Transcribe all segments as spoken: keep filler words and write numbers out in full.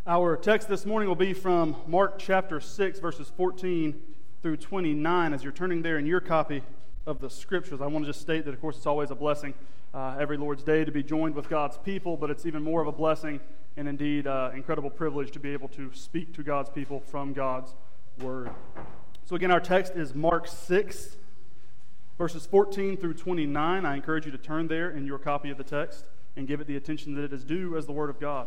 Our text this morning will be from Mark chapter six, verses fourteen through twenty-nine. As you're turning there in your copy of the Scriptures, I want to just state that, of course, it's always a blessing uh, every Lord's Day to be joined with God's people, but it's even more of a blessing and indeed uh, incredible privilege to be able to speak to God's people from God's Word. So again, our text is Mark six, verses fourteen through twenty-nine. I encourage you to turn there in your copy of the text and give it the attention that it is due as the Word of God.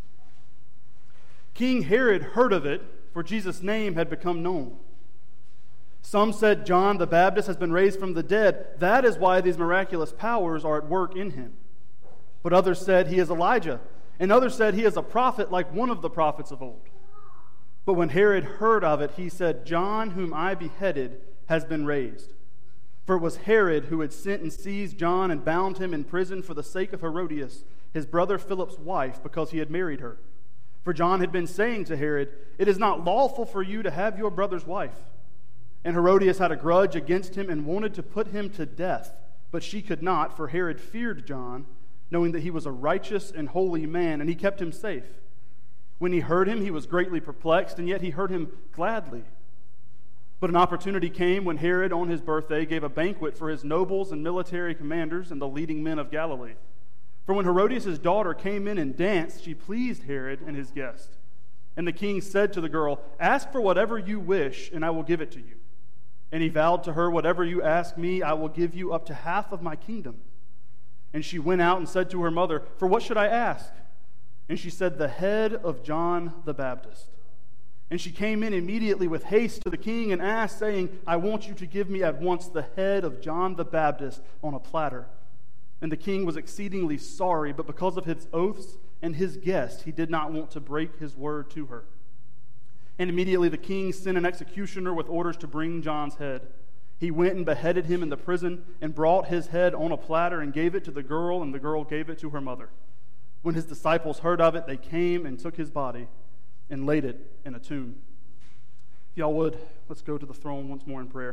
King Herod heard of it, for Jesus' name had become known. Some said John the Baptist has been raised from the dead. That is why these miraculous powers are at work in him. But others said he is Elijah, and others said he is a prophet like one of the prophets of old. But when Herod heard of it, he said, John, whom I beheaded, has been raised. For it was Herod who had sent and seized John and bound him in prison for the sake of Herodias, his brother Philip's wife, because he had married her. For John had been saying to Herod, it is not lawful for you to have your brother's wife. And Herodias had a grudge against him and wanted to put him to death, but she could not, for Herod feared John, knowing that he was a righteous and holy man, and he kept him safe. When he heard him, he was greatly perplexed, and yet he heard him gladly. But an opportunity came when Herod, on his birthday, gave a banquet for his nobles and military commanders and the leading men of Galilee. For when Herodias' daughter came in and danced, she pleased Herod and his guest. And the king said to the girl, ask for whatever you wish, and I will give it to you. And he vowed to her, whatever you ask me, I will give you up to half of my kingdom. And she went out and said to her mother, for what should I ask? And she said, the head of John the Baptist. And she came in immediately with haste to the king and asked, saying, I want you to give me at once the head of John the Baptist on a platter. And the king was exceedingly sorry, but because of his oaths and his guest, he did not want to break his word to her. And immediately the king sent an executioner with orders to bring John's head. He went and beheaded him in the prison and brought his head on a platter and gave it to the girl, and the girl gave it to her mother. When his disciples heard of it, they came and took his body and laid it in a tomb. If y'all would, let's go to the throne once more in prayer.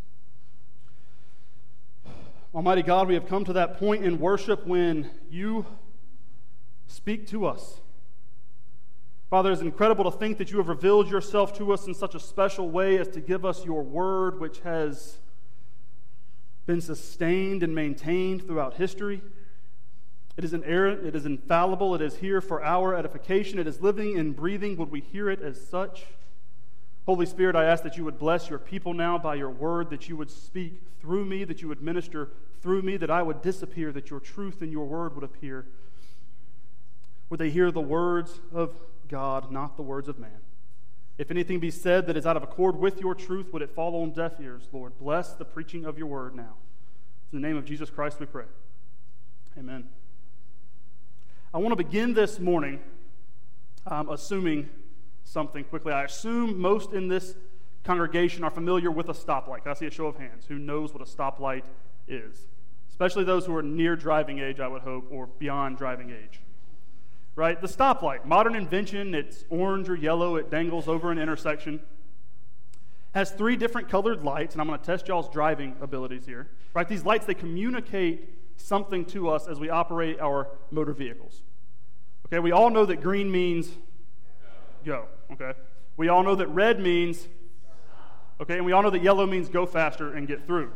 Almighty God, we have come to that point in worship when you speak to us. Father, it's incredible to think that you have revealed yourself to us in such a special way as to give us your word, which has been sustained and maintained throughout history. It is inerrant, it is infallible, it is here for our edification, it is living and breathing. Would we hear it as such? Holy Spirit, I ask that you would bless your people now by your word, that you would speak through me, that you would minister through me, that I would disappear, that your truth and your word would appear. Would they hear the words of God, not the words of man? If anything be said that is out of accord with your truth, would it fall on deaf ears, Lord? Bless the preaching of your word now. In the name of Jesus Christ we pray. Amen. I want to begin this morning um, assuming something quickly. I assume most in this congregation are familiar with a stoplight. Can I see a show of hands? Who knows what a stoplight is? Especially those who are near driving age, I would hope, or beyond driving age. Right? The stoplight, modern invention, it's orange or yellow, it dangles over an intersection. Has three different colored lights, and I'm going to test y'all's driving abilities here. Right? These lights, they communicate something to us as we operate our motor vehicles. Okay, we all know that green means go, okay? We all know that red means, okay, and we all know that yellow means go faster and get through.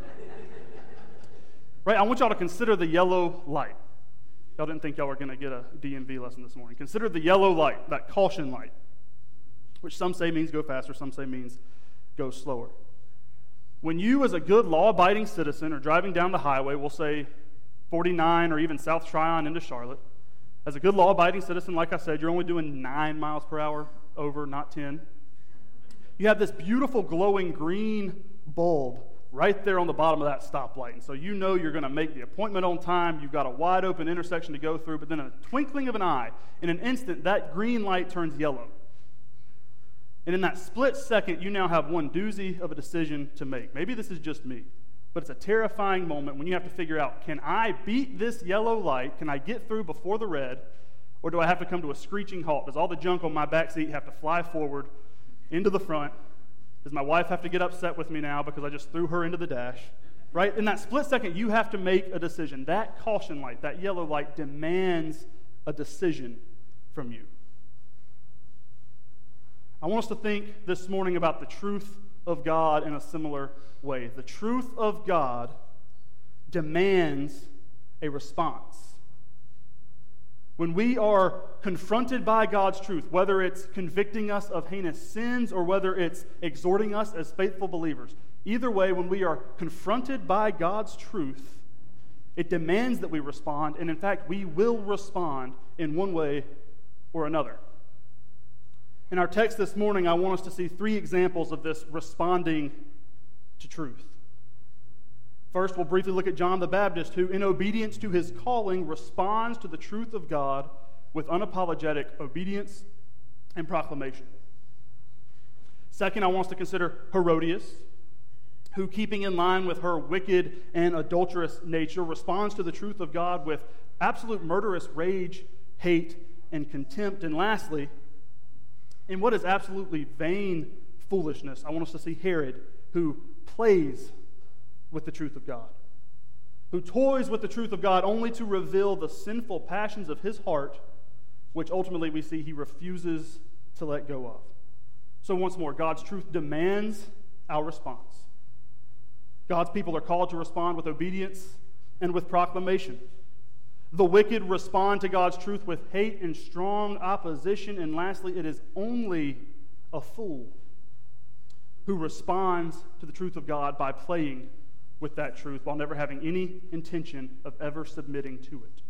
Right, I want y'all to consider the yellow light. Y'all didn't think y'all were going to get a D M V lesson this morning. Consider the yellow light, that caution light, which some say means go faster, some say means go slower. When you, as a good law-abiding citizen, are driving down the highway, we'll say forty-nine or even South Tryon into Charlotte, as a good law-abiding citizen, like I said, you're only doing nine miles per hour over, not ten. You have this beautiful glowing green bulb right there on the bottom of that stoplight. And so you know you're going to make the appointment on time. You've got a wide open intersection to go through, but then in a twinkling of an eye, in an instant, that green light turns yellow. And in that split second, you now have one doozy of a decision to make. Maybe this is just me, but it's a terrifying moment when you have to figure out, can I beat this yellow light? Can I get through before the red? Or do I have to come to a screeching halt? Does all the junk on my back seat have to fly forward into the front? Does my wife have to get upset with me now because I just threw her into the dash? Right? In that split second, you have to make a decision. That caution light, that yellow light demands a decision from you. I want us to think this morning about the truth of God in a similar way. The truth of God demands a response. When we are confronted by God's truth, whether it's convicting us of heinous sins or whether it's exhorting us as faithful believers, either way, when we are confronted by God's truth, it demands that we respond, and in fact, we will respond in one way or another. In our text this morning, I want us to see three examples of this responding to truth. First, we'll briefly look at John the Baptist, who, in obedience to his calling, responds to the truth of God with unapologetic obedience and proclamation. Second, I want us to consider Herodias, who, keeping in line with her wicked and adulterous nature, responds to the truth of God with absolute murderous rage, hate, and contempt. And lastly, in what is absolutely vain foolishness, I want us to see Herod, who plays with the truth of God, who toys with the truth of God only to reveal the sinful passions of his heart, which ultimately we see he refuses to let go of. So once more, God's truth demands our response. God's people are called to respond with obedience and with proclamation. The wicked respond to God's truth with hate and strong opposition. And lastly, it is only a fool who responds to the truth of God by playing with that truth while never having any intention of ever submitting to it.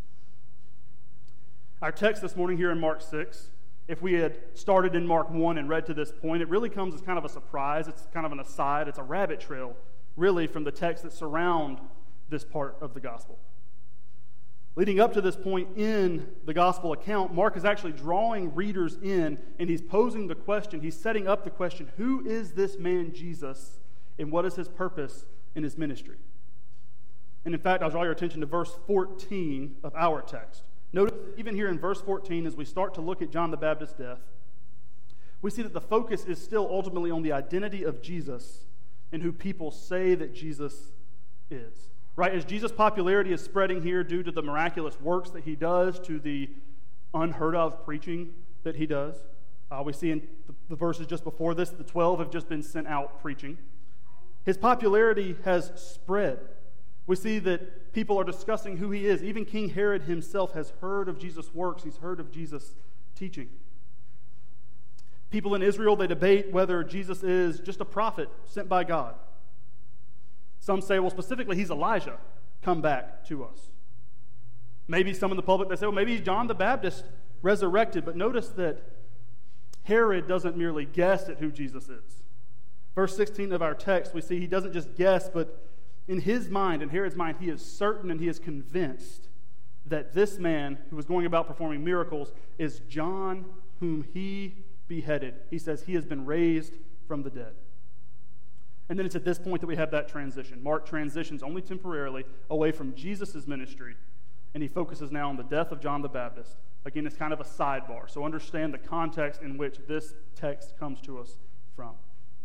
Our text this morning here in Mark six, if we had started in Mark one and read to this point, it really comes as kind of a surprise. It's kind of an aside. It's a rabbit trail, really, from the texts that surround this part of the gospel. Leading up to this point in the gospel account, Mark is actually drawing readers in, and he's posing the question, he's setting up the question, who is this man Jesus, and what is his purpose in his ministry? And in fact, I'll draw your attention to verse fourteen of our text. Notice, even here in verse fourteen, as we start to look at John the Baptist's death, we see that the focus is still ultimately on the identity of Jesus and who people say that Jesus is. Right? As Jesus' popularity is spreading here due to the miraculous works that he does, to the unheard of preaching that he does. Uh, we see in the, the verses just before this, the twelve have just been sent out preaching. His popularity has spread. We see that people are discussing who he is. Even King Herod himself has heard of Jesus' works. He's heard of Jesus' teaching. People in Israel, they debate whether Jesus is just a prophet sent by God. Some say, well, specifically, he's Elijah, come back to us. Maybe some in the public, they say, well, maybe he's John the Baptist resurrected. But notice that Herod doesn't merely guess at who Jesus is. Verse sixteen of our text, we see he doesn't just guess, but in his mind, in Herod's mind, he is certain and he is convinced that this man who was going about performing miracles is John, whom he beheaded. He says he has been raised from the dead. And then it's at this point that we have that transition. Mark transitions only temporarily away from Jesus' ministry, and he focuses now on the death of John the Baptist. Again, it's kind of a sidebar, so understand the context in which this text comes to us from.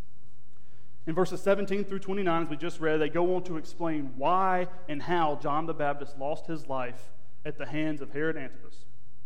In verses seventeen through twenty-nine, as we just read, they go on to explain why and how John the Baptist lost his life at the hands of Herod Antipas.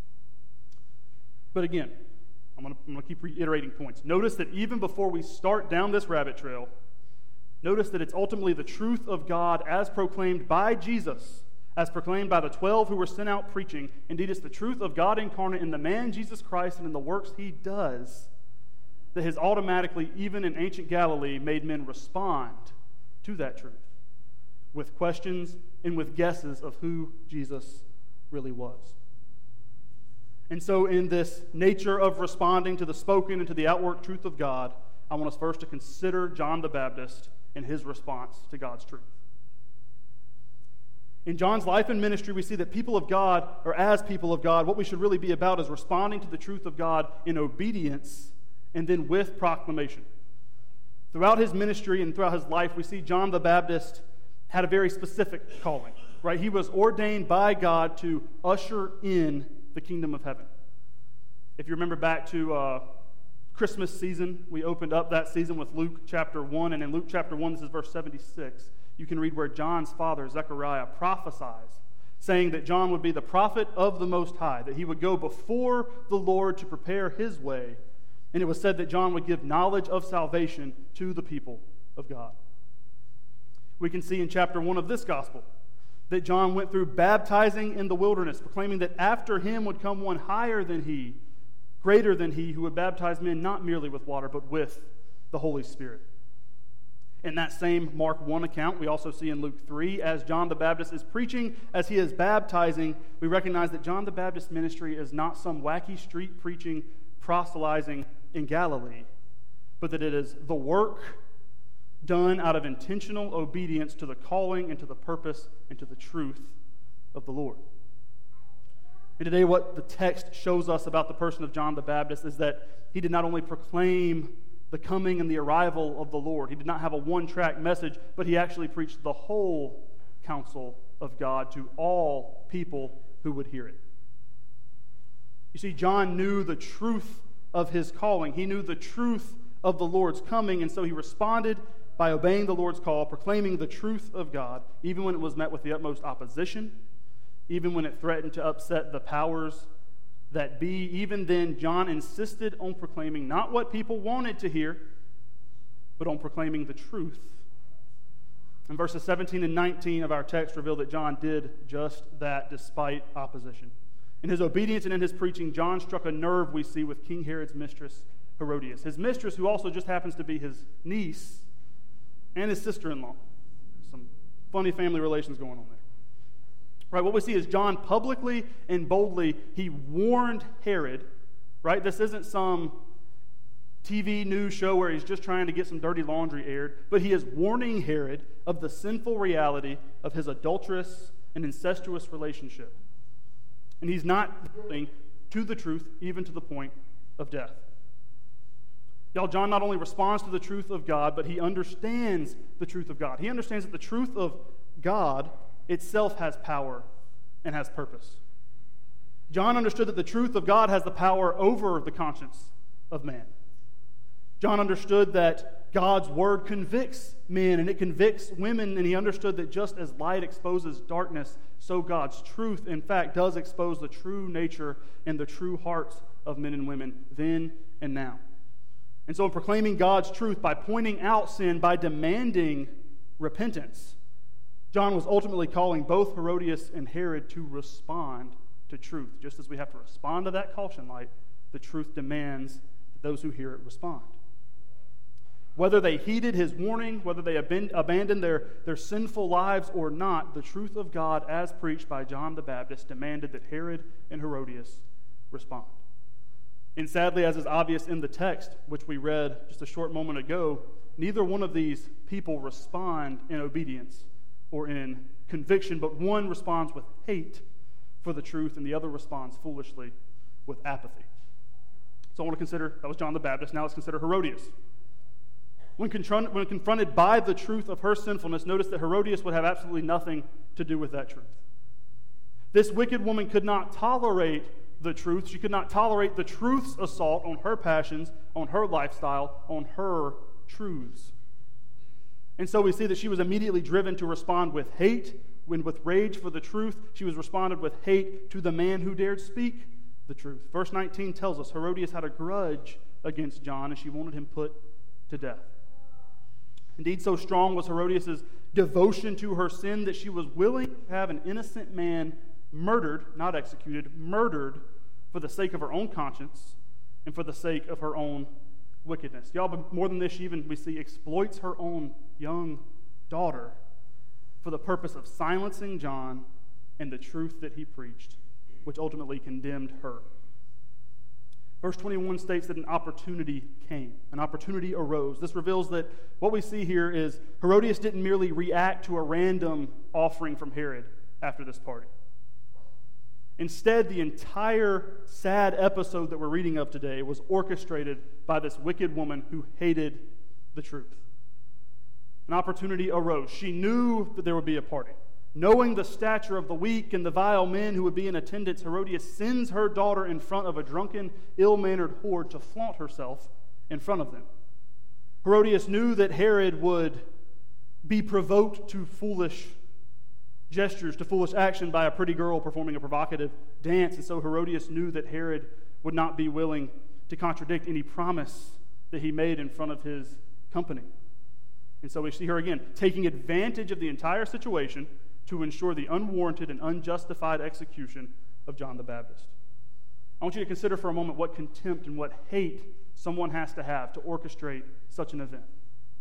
But again, I'm going to keep reiterating points. Notice that even before we start down this rabbit trail, notice that it's ultimately the truth of God as proclaimed by Jesus, as proclaimed by the twelve who were sent out preaching. Indeed, it's the truth of God incarnate in the man Jesus Christ and in the works he does that has automatically, even in ancient Galilee, made men respond to that truth with questions and with guesses of who Jesus really was. And so in this nature of responding to the spoken and to the outward truth of God, I want us first to consider John the Baptist and his response to God's truth. In John's life and ministry, we see that people of God, or as people of God, what we should really be about is responding to the truth of God in obedience and then with proclamation. Throughout his ministry and throughout his life, we see John the Baptist had a very specific calling, right? He was ordained by God to usher in the kingdom of heaven. If you remember back to uh, Christmas season, we opened up that season with Luke chapter one, and in Luke chapter one, this is verse seventy-six, you can read where John's father, Zechariah, prophesies, saying that John would be the prophet of the Most High, that he would go before the Lord to prepare his way, And it was said that John would give knowledge of salvation to the people of God. We can see in chapter one of this gospel that John went through baptizing in the wilderness, proclaiming that after him would come one higher than he, greater than he, who would baptize men not merely with water, but with the Holy Spirit. In that same Mark one account, we also see in Luke three, as John the Baptist is preaching, as he is baptizing, we recognize that John the Baptist's ministry is not some wacky street preaching, proselytizing in Galilee, but that it is the work done out of intentional obedience to the calling and to the purpose and to the truth of the Lord. And today what the text shows us about the person of John the Baptist is that he did not only proclaim the coming and the arrival of the Lord, he did not have a one-track message, but he actually preached the whole counsel of God to all people who would hear it. You see, John knew the truth of his calling. He knew the truth of the Lord's coming, and so he responded by obeying the Lord's call, proclaiming the truth of God, even when it was met with the utmost opposition, even when it threatened to upset the powers that be. Even then, John insisted on proclaiming not what people wanted to hear, but on proclaiming the truth. And verses seventeen and nineteen of our text reveal that John did just that despite opposition. In his obedience and in his preaching, John struck a nerve, we see, with King Herod's mistress, Herodias. His mistress, who also just happens to be his niece and his sister-in-law. Some funny family relations going on there. Right, what we see is John publicly and boldly, he warned Herod, right? This isn't some T V news show where he's just trying to get some dirty laundry aired, but he is warning Herod of the sinful reality of his adulterous and incestuous relationship. And he's not yielding to the truth, even to the point of death. Y'all, John not only responds to the truth of God, but he understands the truth of God. He understands that the truth of God itself has power and has purpose. John understood that the truth of God has the power over the conscience of man. John understood that God's word convicts men and it convicts women, and he understood that just as light exposes darkness, so God's truth, in fact, does expose the true nature and the true hearts of men and women then and now. And so in proclaiming God's truth, by pointing out sin, by demanding repentance, John was ultimately calling both Herodias and Herod to respond to truth. Just as we have to respond to that caution light, the truth demands that those who hear it respond. Whether they heeded his warning, whether they abandoned their, their sinful lives or not, the truth of God as preached by John the Baptist demanded that Herod and Herodias respond. And sadly, as is obvious in the text, which we read just a short moment ago, neither one of these people respond in obedience or in conviction, but one responds with hate for the truth, and the other responds foolishly with apathy. So I want to consider, that was John the Baptist, now let's consider Herodias. When, confront, when confronted by the truth of her sinfulness, notice that Herodias would have absolutely nothing to do with that truth. This wicked woman could not tolerate the truth. She could not tolerate the truth's assault on her passions, on her lifestyle, on her truths. And so we see that she was immediately driven to respond with hate. When with rage for the truth, she was responded with hate to the man who dared speak the truth. Verse nineteen tells us Herodias had a grudge against John, and she wanted him put to death. Indeed, so strong was Herodias' devotion to her sin that she was willing to have an innocent man murdered, not executed, murdered for the sake of her own conscience and for the sake of her own wickedness. Y'all, but more than this, she even, we see, exploits her own young daughter for the purpose of silencing John and the truth that he preached, which ultimately condemned her. Verse twenty-one states that an opportunity came. An opportunity arose. This reveals that what we see here is Herodias didn't merely react to a random offering from Herod after this party. Instead, the entire sad episode that we're reading of today was orchestrated by this wicked woman who hated the truth. An opportunity arose. She knew that there would be a party. Knowing the stature of the weak and the vile men who would be in attendance, Herodias sends her daughter in front of a drunken, ill-mannered horde to flaunt herself in front of them. Herodias knew that Herod would be provoked to foolish gestures, to foolish action by a pretty girl performing a provocative dance, and so Herodias knew that Herod would not be willing to contradict any promise that he made in front of his company. And so we see her again taking advantage of the entire situation to ensure the unwarranted and unjustified execution of John the Baptist. I want you to consider for a moment what contempt and what hate someone has to have to orchestrate such an event.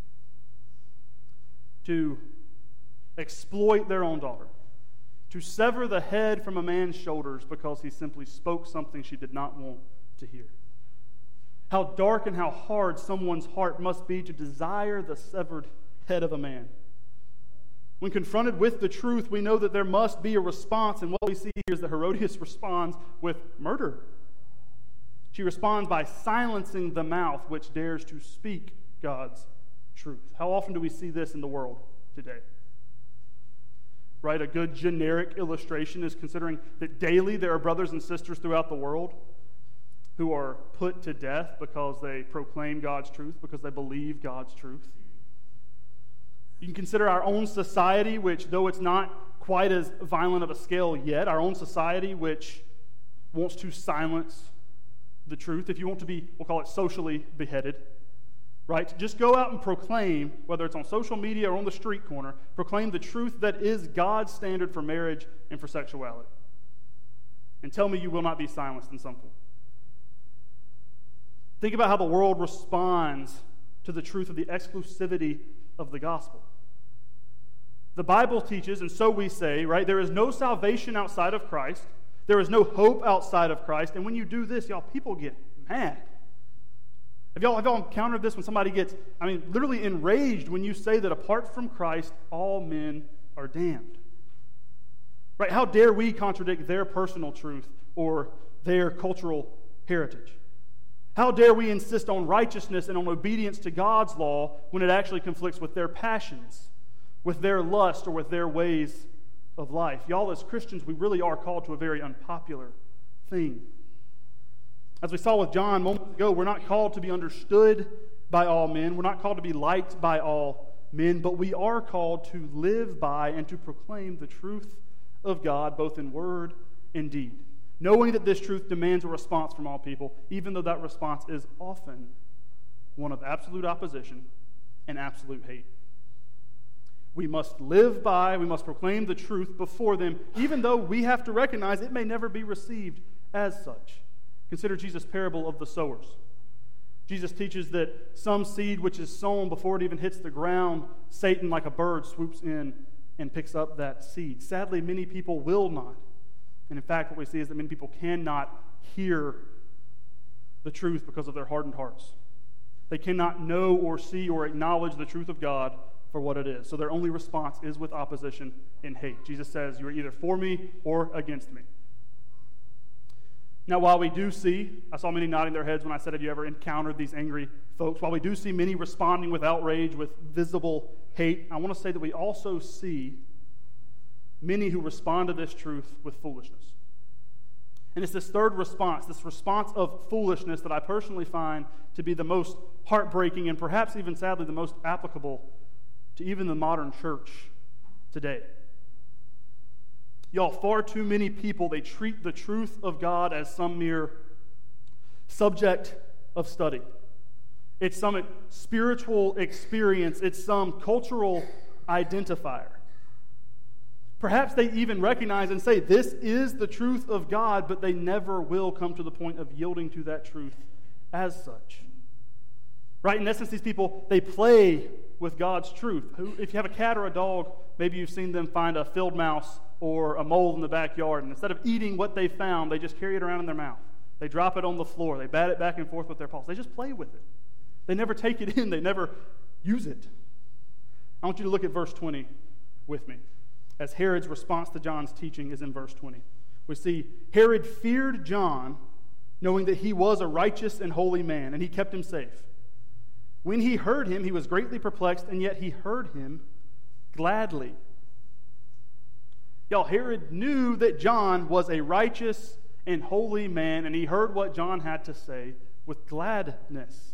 To exploit their own daughter. To sever the head from a man's shoulders because he simply spoke something she did not want to hear. How dark and how hard someone's heart must be to desire the severed head of a man. When confronted with the truth, we know that there must be a response, and what we see here is that Herodias responds with murder. She responds by silencing the mouth which dares to speak God's truth. How often do we see this in the world today? Right? A good generic illustration is considering that daily there are brothers and sisters throughout the world who are put to death because they proclaim God's truth, because they believe God's truth. You can consider our own society, which, though it's not quite as violent of a scale yet, our own society, which wants to silence the truth. If you want to be, we'll call it socially beheaded, right? Just go out and proclaim, whether it's on social media or on the street corner, proclaim the truth that is God's standard for marriage and for sexuality. And tell me you will not be silenced in some form. Think about how the world responds to the truth of the exclusivity of the gospel. The Bible teaches, and so we say, right, there is no salvation outside of Christ. There is no hope outside of Christ. And when you do this, y'all, people get mad. Have y'all, have y'all encountered this when somebody gets, I mean, literally enraged when you say that apart from Christ, all men are damned? Right? How dare we contradict their personal truth or their cultural heritage? How dare we insist on righteousness and on obedience to God's law when it actually conflicts with their passions, with their lust, or with their ways of life? Y'all, as Christians, we really are called to a very unpopular thing. As we saw with John moments ago, we're not called to be understood by all men. We're not called to be liked by all men, but we are called to live by and to proclaim the truth of God, both in word and deed, knowing that this truth demands a response from all people, even though that response is often one of absolute opposition and absolute hate. We must live by, we must proclaim the truth before them, even though we have to recognize it may never be received as such. Consider Jesus' parable of the sowers. Jesus teaches that some seed which is sown before it even hits the ground, Satan, like a bird, swoops in and picks up that seed. Sadly, many people will not. And in fact, what we see is that many people cannot hear the truth because of their hardened hearts. They cannot know or see or acknowledge the truth of God for what it is. So their only response is with opposition and hate. Jesus says, you are either for me or against me. Now, while we do see, I saw many nodding their heads when I said, have you ever encountered these angry folks? While we do see many responding with outrage, with visible hate, I want to say that we also see many who respond to this truth with foolishness. And it's this third response, this response of foolishness, that I personally find to be the most heartbreaking and perhaps even sadly the most applicable to even the modern church today. Y'all, far too many people, they treat the truth of God as some mere subject of study. It's some spiritual experience. It's some cultural identifier. Perhaps they even recognize and say, this is the truth of God, but they never will come to the point of yielding to that truth as such. Right? In essence, these people, they play with God's truth. If you have a cat or a dog, maybe you've seen them find a field mouse or a mole in the backyard, and instead of eating what they found, they just carry it around in their mouth. They drop it on the floor. They bat it back and forth with their paws. They just play with it. They never take it in. They never use it. I want you to look at verse twenty with me, as Herod's response to John's teaching is in verse twenty. We see Herod feared John, knowing that he was a righteous and holy man, and he kept him safe. When he heard him, he was greatly perplexed, and yet he heard him gladly. Y'all, Herod knew that John was a righteous and holy man, and he heard what John had to say with gladness.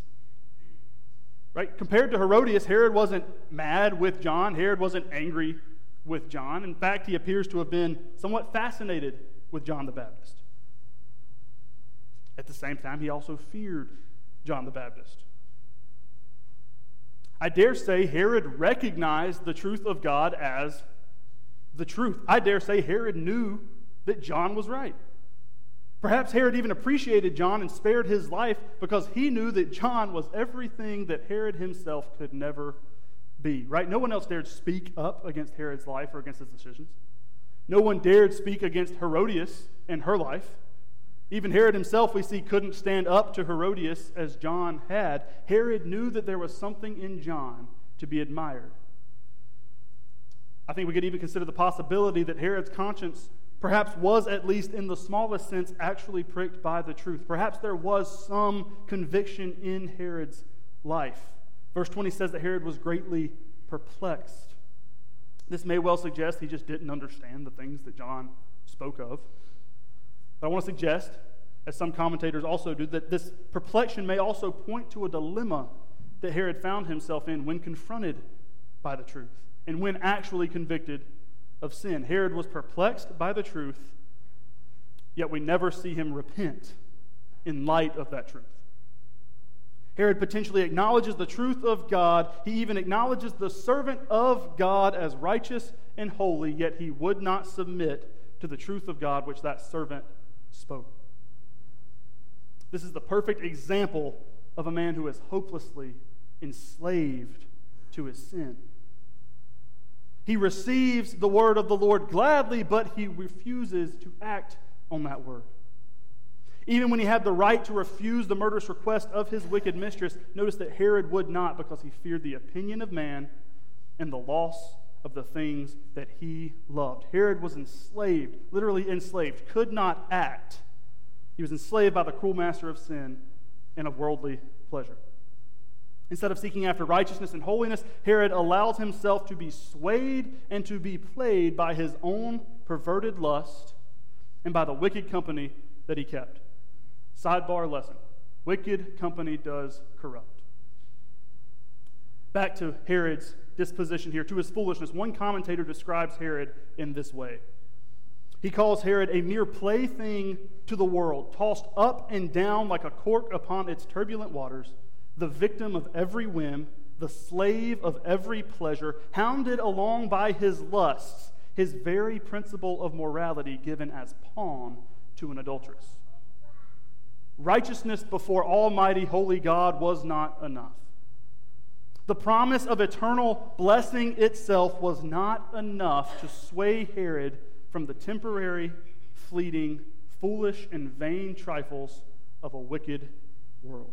Right? Compared to Herodias, Herod wasn't mad with John. Herod wasn't angry with John. In fact, he appears to have been somewhat fascinated with John the Baptist. At the same time, he also feared John the Baptist. I dare say Herod recognized the truth of God as the truth. I dare say Herod knew that John was right. Perhaps Herod even appreciated John and spared his life because he knew that John was everything that Herod himself could never be, right? No one else dared speak up against Herod's life or against his decisions. No one dared speak against Herodias and her life. Even Herod himself, we see, couldn't stand up to Herodias as John had. Herod knew that there was something in John to be admired. I think we could even consider the possibility that Herod's conscience perhaps was, at least in the smallest sense, actually pricked by the truth. Perhaps there was some conviction in Herod's life. Verse twenty says that Herod was greatly perplexed. This may well suggest he just didn't understand the things that John spoke of. But I want to suggest, as some commentators also do, that this perplexion may also point to a dilemma that Herod found himself in when confronted by the truth and when actually convicted of sin. Herod was perplexed by the truth, yet we never see him repent in light of that truth. Herod potentially acknowledges the truth of God. He even acknowledges the servant of God as righteous and holy, yet he would not submit to the truth of God which that servant spoke. This is the perfect example of a man who is hopelessly enslaved to his sin. He receives the word of the Lord gladly, but he refuses to act on that word. Even when he had the right to refuse the murderous request of his wicked mistress, notice that Herod would not, because he feared the opinion of man and the loss of the things that he loved. Herod was enslaved, literally enslaved, could not act. He was enslaved by the cruel master of sin and of worldly pleasure. Instead of seeking after righteousness and holiness, Herod allows himself to be swayed and to be played by his own perverted lust and by the wicked company that he kept. Sidebar lesson: wicked company does corrupt. Back to Herod's disposition here, to his foolishness. One commentator describes Herod in this way. He calls Herod a mere plaything to the world, tossed up and down like a cork upon its turbulent waters, the victim of every whim, the slave of every pleasure, hounded along by his lusts, his very principle of morality given as pawn to an adulteress. Righteousness before Almighty Holy God was not enough. The promise of eternal blessing itself was not enough to sway Herod from the temporary, fleeting, foolish, and vain trifles of a wicked world.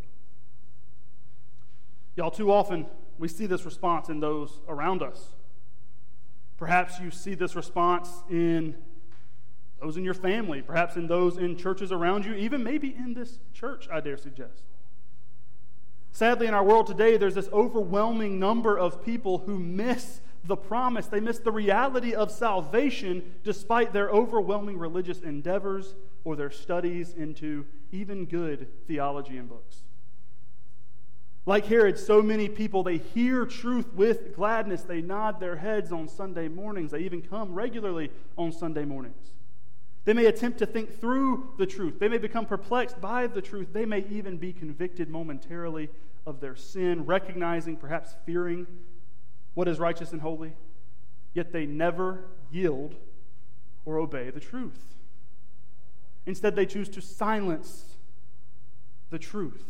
Y'all, too often we see this response in those around us. Perhaps you see this response in those in your family, perhaps in those in churches around you, even maybe in this church, I dare suggest. Sadly, in our world today, there's this overwhelming number of people who miss the promise. They miss the reality of salvation despite their overwhelming religious endeavors or their studies into even good theology and books. Like Herod, so many people, they hear truth with gladness. They nod their heads on Sunday mornings. They even come regularly on Sunday mornings. They may attempt to think through the truth. They may become perplexed by the truth. They may even be convicted momentarily of their sin, recognizing, perhaps fearing what is righteous and holy. Yet they never yield or obey the truth. Instead, they choose to silence the truth.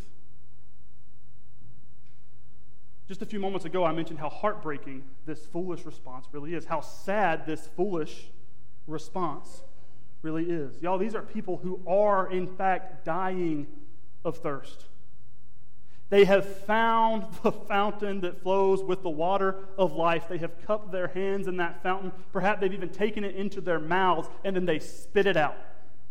Just a few moments ago, I mentioned how heartbreaking this foolish response really is, how sad this foolish response really is. Y'all, these are people who are, in fact, dying of thirst. They have found the fountain that flows with the water of life. They have cupped their hands in that fountain. Perhaps they've even taken it into their mouths, and then they spit it out.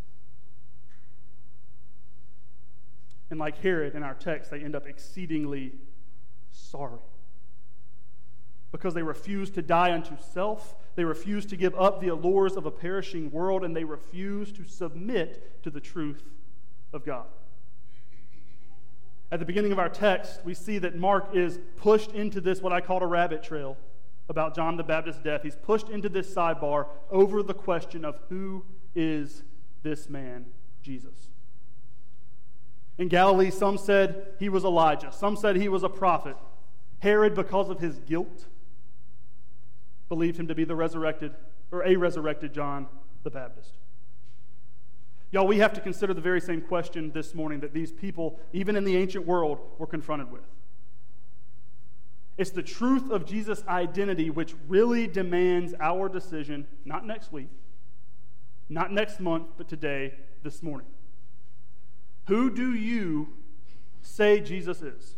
And like Herod in our text, they end up exceedingly sorry. Because they refuse to die unto self, they refuse to give up the allures of a perishing world, and they refuse to submit to the truth of God. At the beginning of our text, we see that Mark is pushed into this, what I call a rabbit trail, about John the Baptist's death. He's pushed into this sidebar over the question of who is this man, Jesus. In Galilee, some said he was Elijah. Some said he was a prophet. Herod, because of his guilt, believed him to be the resurrected, or a resurrected John the Baptist. Y'all, we have to consider the very same question this morning that these people, even in the ancient world, were confronted with. It's the truth of Jesus' identity which really demands our decision, not next week, not next month, but today, this morning. Who do you say Jesus is?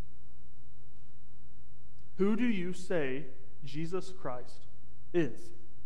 Who do you say Jesus Christ is?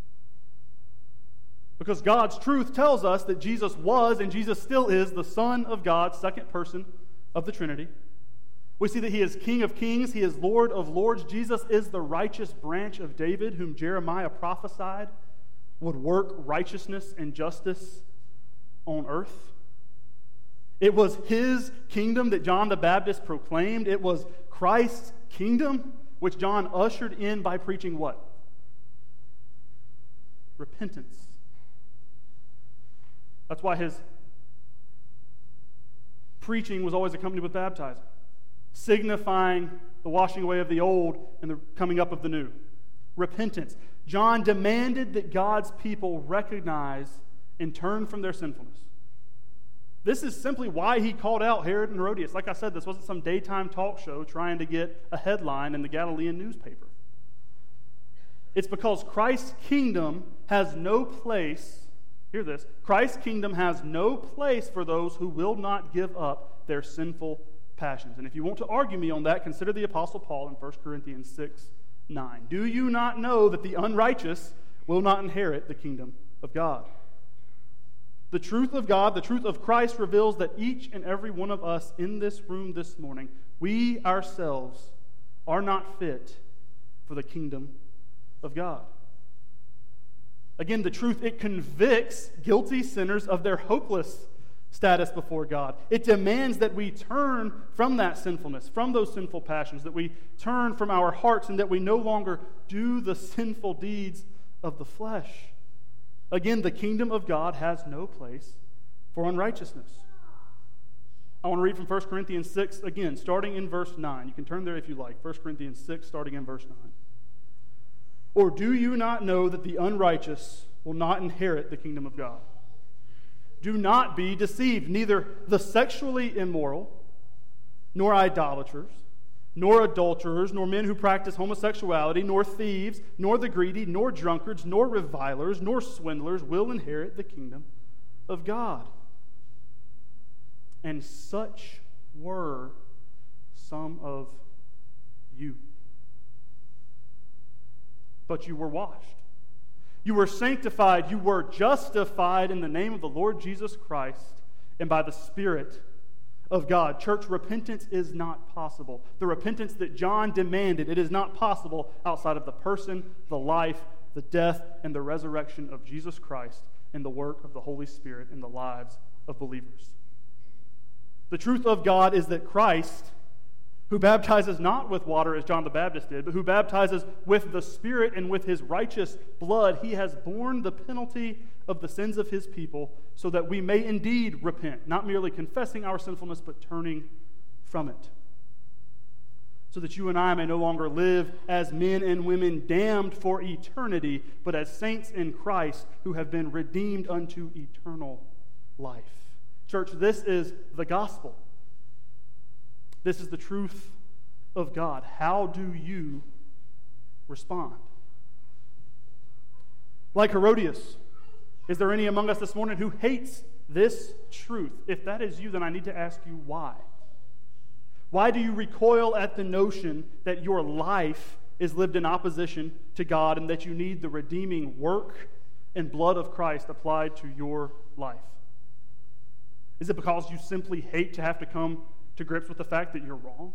Because God's truth tells us that Jesus was and Jesus still is the Son of God, second person of the Trinity. We see that he is King of kings, he is Lord of lords. Jesus is the righteous branch of David whom Jeremiah prophesied would work righteousness and justice on earth. It was his kingdom that John the Baptist proclaimed. It was Christ's kingdom which John ushered in by preaching what? Repentance. That's why his preaching was always accompanied with baptizing, signifying the washing away of the old and the coming up of the new. Repentance. John demanded that God's people recognize and turn from their sinfulness. This is simply why he called out Herod and Herodias. Like I said, this wasn't some daytime talk show trying to get a headline in the Galilean newspaper. It's because Christ's kingdom has no place, hear this, Christ's kingdom has no place for those who will not give up their sinful passions. And if you want to argue me on that, consider the Apostle Paul in First Corinthians six nine. Do you not know that the unrighteous will not inherit the kingdom of God? The truth of God, the truth of Christ reveals that each and every one of us in this room this morning, we ourselves are not fit for the kingdom of God. Again, the truth, it convicts guilty sinners of their hopeless status before God. It demands that we turn from that sinfulness, from those sinful passions, that we turn from our hearts and that we no longer do the sinful deeds of the flesh. Again, the kingdom of God has no place for unrighteousness. I want to read from First Corinthians six again, starting in verse nine. You can turn there if you like. First Corinthians six, starting in verse nine. Or do you not know that the unrighteous will not inherit the kingdom of God? Do not be deceived. Neither the sexually immoral, nor idolaters, nor adulterers, nor men who practice homosexuality, nor thieves, nor the greedy, nor drunkards, nor revilers, nor swindlers will inherit the kingdom of God. And such were some of you. But you were washed. You were sanctified. You were justified in the name of the Lord Jesus Christ and by the Spirit of God. Church, repentance is not possible. The repentance that John demanded, it is not possible outside of the person, the life, the death, and the resurrection of Jesus Christ and the work of the Holy Spirit in the lives of believers. The truth of God is that Christ, who baptizes not with water as John the Baptist did, but who baptizes with the Spirit and with his righteous blood, he has borne the penalty of the sins of his people so that we may indeed repent, not merely confessing our sinfulness, but turning from it. So that you and I may no longer live as men and women damned for eternity, but as saints in Christ who have been redeemed unto eternal life. Church, this is the gospel. This is the truth of God. How do you respond? Like Herodias, is there any among us this morning who hates this truth? If that is you, then I need to ask you why. Why do you recoil at the notion that your life is lived in opposition to God and that you need the redeeming work and blood of Christ applied to your life? Is it because you simply hate to have to come to grips with the fact that you're wrong?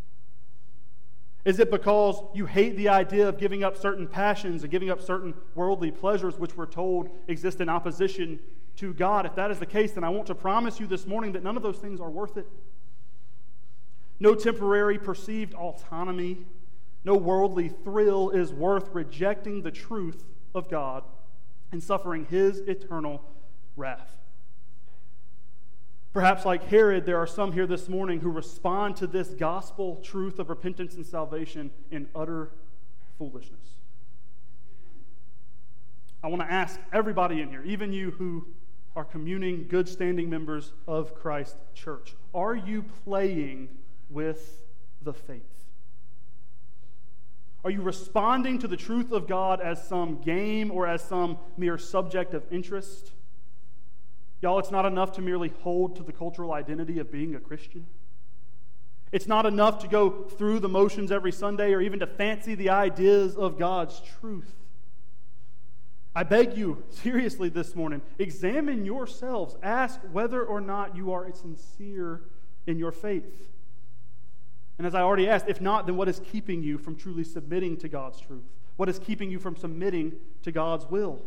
Is it because you hate the idea of giving up certain passions and giving up certain worldly pleasures which we're told exist in opposition to God? If that is the case, then I want to promise you this morning that none of those things are worth it. No temporary perceived autonomy, no worldly thrill is worth rejecting the truth of God and suffering his eternal wrath. Perhaps like Herod, there are some here this morning who respond to this gospel truth of repentance and salvation in utter foolishness. I want to ask everybody in here, even you who are communing, good standing members of Christ Church, are you playing with the faith? Are you responding to the truth of God as some game or as some mere subject of interest? Y'all, it's not enough to merely hold to the cultural identity of being a Christian. It's not enough to go through the motions every Sunday or even to fancy the ideas of God's truth. I beg you, seriously this morning, examine yourselves. Ask whether or not you are sincere in your faith. And as I already asked, if not, then what is keeping you from truly submitting to God's truth? What is keeping you from submitting to God's will?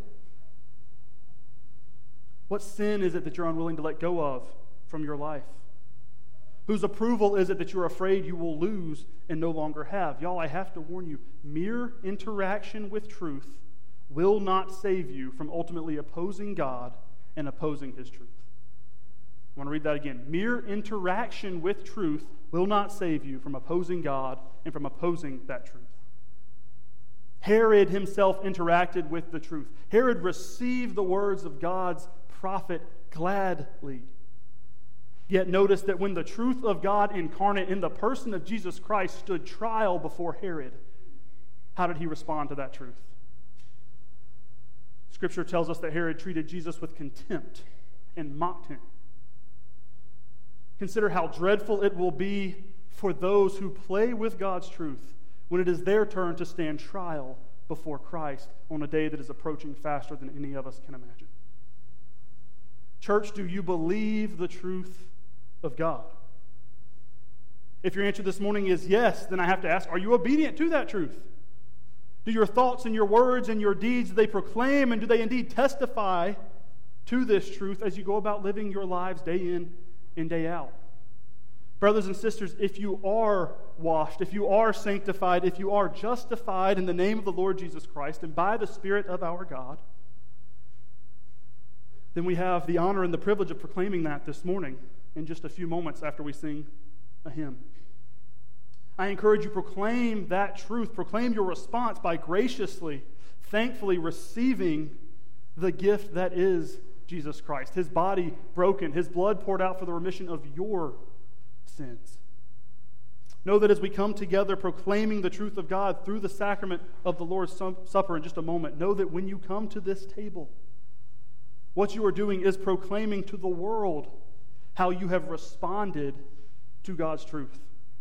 What sin is it that you're unwilling to let go of from your life? Whose approval is it that you're afraid you will lose and no longer have? Y'all, I have to warn you, mere interaction with truth will not save you from ultimately opposing God and opposing His truth. I want to read that again. Mere interaction with truth will not save you from opposing God and from opposing that truth. Herod himself interacted with the truth. Herod received the words of God's prophet gladly. Yet notice that when the truth of God incarnate in the person of Jesus Christ stood trial before Herod, how did he respond to that truth? Scripture tells us that Herod treated Jesus with contempt and mocked him. Consider how dreadful it will be for those who play with God's truth when it is their turn to stand trial before Christ on a day that is approaching faster than any of us can imagine. Church, do you believe the truth of God? If your answer this morning is yes, then I have to ask, are you obedient to that truth? Do your thoughts and your words and your deeds, do they proclaim and do they indeed testify to this truth as you go about living your lives day in and day out? Brothers and sisters, if you are washed, if you are sanctified, if you are justified in the name of the Lord Jesus Christ and by the Spirit of our God, then we have the honor and the privilege of proclaiming that this morning in just a few moments after we sing a hymn. I encourage you, proclaim that truth. Proclaim your response by graciously, thankfully receiving the gift that is Jesus Christ. His body broken, His blood poured out for the remission of your sins. Know that as we come together proclaiming the truth of God through the sacrament of the Lord's Supper in just a moment, know that when you come to this table, what you are doing is proclaiming to the world how you have responded to God's truth.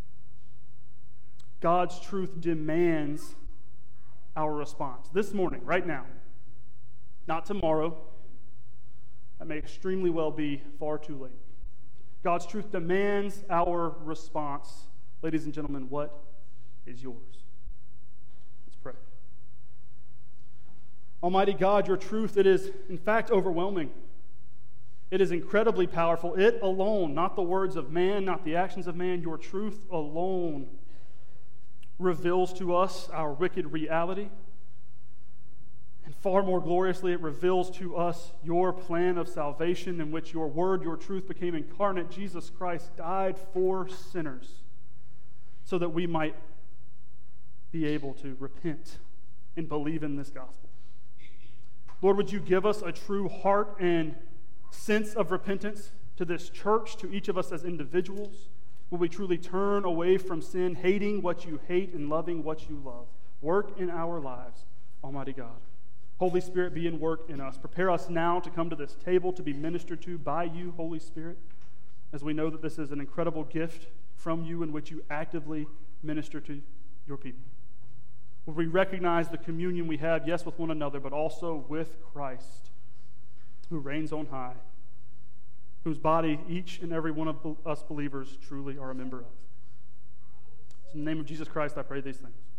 God's truth demands our response. This morning, right now, not tomorrow. That may extremely well be far too late. God's truth demands our response. Ladies and gentlemen, what is yours? Let's pray. Almighty God, your truth, it is in fact overwhelming. It is incredibly powerful. It alone, not the words of man, not the actions of man, your truth alone reveals to us our wicked reality. And far more gloriously, it reveals to us your plan of salvation in which your word, your truth became incarnate. Jesus Christ died for sinners so that we might be able to repent and believe in this gospel. Lord, would you give us a true heart and sense of repentance to this church, to each of us as individuals? Will we truly turn away from sin, hating what you hate and loving what you love? Work in our lives, Almighty God. Holy Spirit, be in work in us. Prepare us now to come to this table to be ministered to by you, Holy Spirit, as we know that this is an incredible gift from you in which you actively minister to your people. Will we recognize the communion we have, yes, with one another, but also with Christ, who reigns on high, whose body each and every one of us believers truly are a member of. In the name of Jesus Christ, I pray these things.